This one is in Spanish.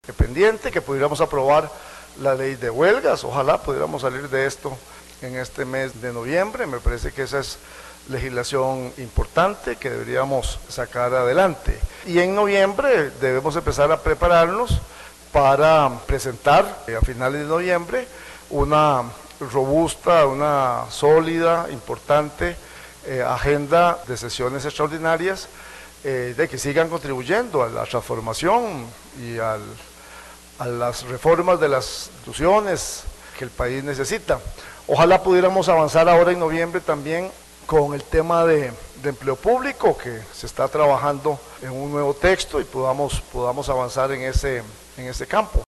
pendiente, que pudiéramos aprobar la ley de huelgas. Ojalá pudiéramos salir de esto en este mes de noviembre. Me parece que esa es legislación importante que deberíamos sacar adelante. Y en noviembre debemos empezar a prepararnos para presentar a finales de noviembre una robusta, una sólida, importante agenda de sesiones extraordinarias de que sigan contribuyendo a la transformación y a las reformas de las instituciones que el país necesita. Ojalá pudiéramos avanzar ahora en noviembre también con el tema de empleo público, que se está trabajando en un nuevo texto y podamos avanzar en ese campo.